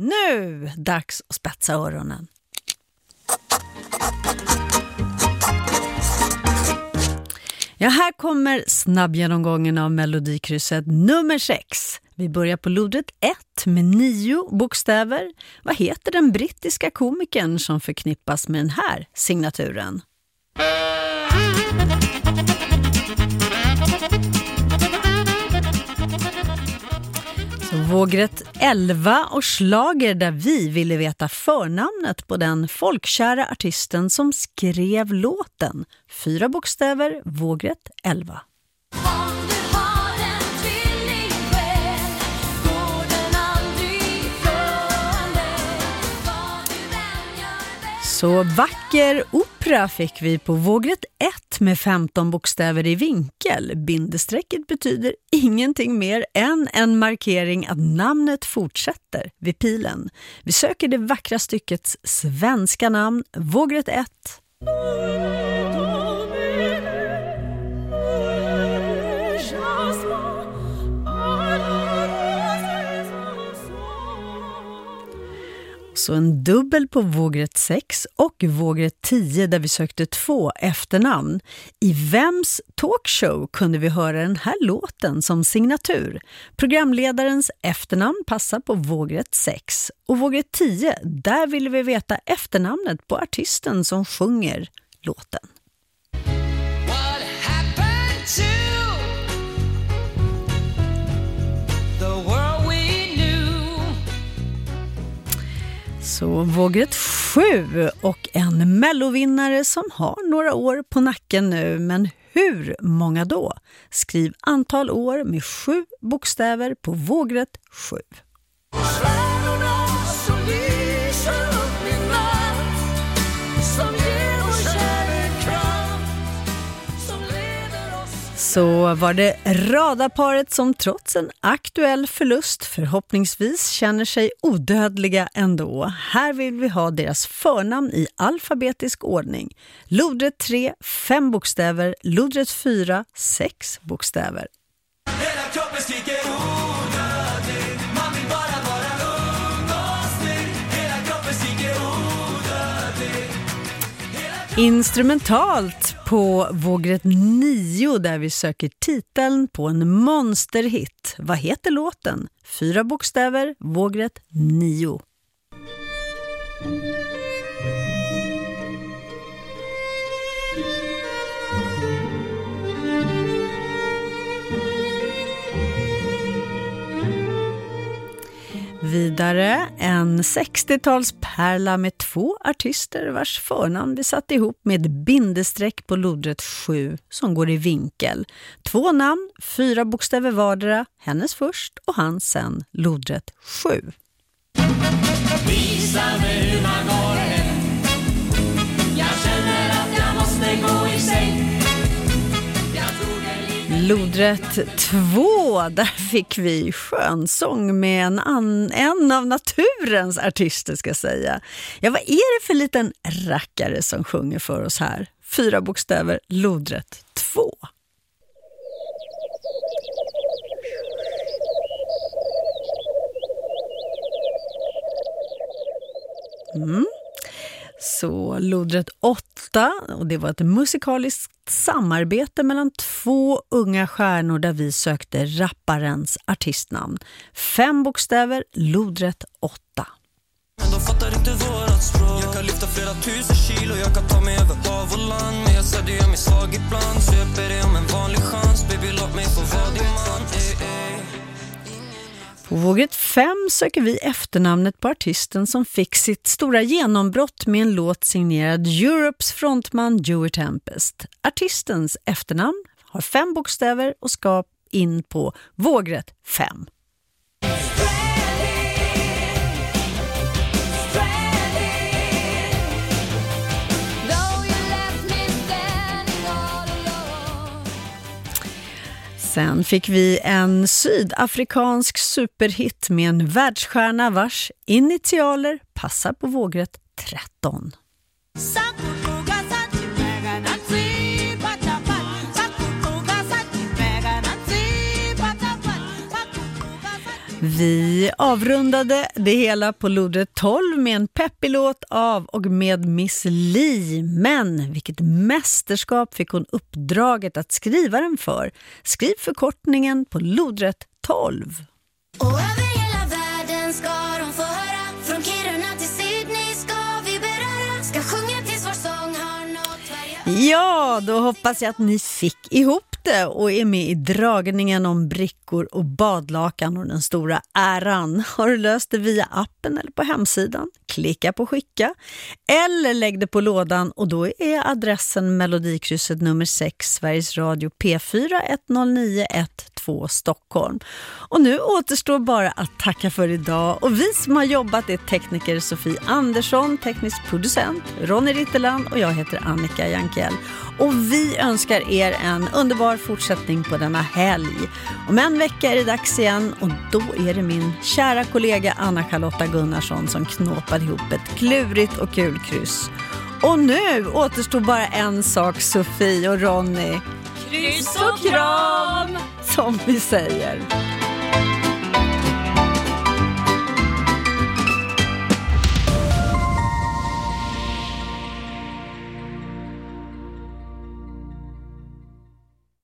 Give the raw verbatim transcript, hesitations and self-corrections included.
Nu, dags att spetsa öronen. Ja, här kommer snabbgenomgången av melodikrysset nummer sex. Vi börjar på lodret ett med nio bokstäver. Vad heter den brittiska komikern som förknippas med den här signaturen? Så vågrätt elva och slager där vi ville veta förnamnet på den folkkära artisten som skrev låten. Fyra bokstäver, vågrätt elva. Så vacker opera fick vi på vågrätt ett med femton bokstäver i vinkel. Bindestrecket betyder ingenting mer än en markering att namnet fortsätter vid pilen. Vi söker det vackra styckets svenska namn, vågrätt ett. Så en dubbel på vågrätt sex och vågrätt tio där vi sökte två efternamn. I Vems talkshow kunde vi höra den här låten som signatur. Programledarens efternamn passar på vågrätt sex. Och vågrätt tio, där ville vi veta efternamnet på artisten som sjunger låten. Så vågrätt sju och en mellovinnare som har några år på nacken nu, men hur många då? Skriv antal år med sju bokstäver på vågrätt sju. Så var det radarparet som trots en aktuell förlust förhoppningsvis känner sig odödliga ändå. Här vill vi ha deras förnamn i alfabetisk ordning. Lodret tre, fem bokstäver. Lodret fyra, sex bokstäver. Hela kroppen skriker odödlig. Man vill bara vara ung och snygg. Hela kroppen skriker odödlig. Instrumentalt på vågrätt nio där vi söker titeln på en monsterhit. Vad heter låten? Fyra bokstäver, vågrätt nio. Vidare en sextiotalspärla med två artister vars förnamn vi satt ihop med bindestreck på lodret sju som går i vinkel. Två namn, fyra bokstäver vardera, hennes först och hans sen, lodret sju. Visa mig hur man går hem. Jag känner att jag måste gå i säng. Lodret två, där fick vi skönsång med en, an, en av naturens artister ska jag säga. Ja, vad är det för liten rackare som sjunger för oss här? Fyra bokstäver, lodret två. Mm. Så lodret åtta, och det var ett musikaliskt samarbete mellan två unga stjärnor där vi sökte rapparens artistnamn. Fem bokstäver, lodret åtta. Men de fattar inte vårat språk. Jag kan lyfta flera tusen kilo, jag kan ta mig över hav och land. Men jag säger jag mig svag ibland, så jag ber dig om en vanlig chans. Baby, låt mig få vara din man. Ey, ey. På vågrätt fem söker vi efternamnet på artisten som fick sitt stora genombrott med en låt signerad Europes frontman Joey Tempest. Artistens efternamn har fem bokstäver och ska in på vågrätt fem. Sen fick vi en sydafrikansk superhit med en världsstjärna vars initialer passar på vågrätt tretton. Vi avrundade det hela på lodrätt tolv med en peppig låt av och med Miss Li. Men vilket mästerskap fick hon uppdraget att skriva den för? Skriv förkortningen på lodrätt tolv. Och över hela världen ska de få höra. Från Kiruna till Sydney ska vi beröra. Ska sjunga tills vår sång har nått varje... Ja, då hoppas jag att ni fick ihop det och är med i dragningen om brickor och badlakan och den stora äran. Har du löst det via appen eller på hemsidan? Klicka på skicka eller lägg det på lådan och då är adressen Melodikrysset nummer sex, Sveriges Radio P fyra ett noll nio ett två Stockholm. Och nu återstår bara att tacka för idag och vi som har jobbat är tekniker Sofie Andersson, teknisk producent Ronny Ritterland och jag heter Annika Jankell. Och vi önskar er en underbar fortsättning på denna helg. Om en vecka är det dags igen och då är det min kära kollega Anna-Charlotta Gunnarsson som knåpar ihop ett klurigt och kul kryss. Och nu återstår bara en sak, Sofie och Ronny. Kryss och kram! Som vi säger.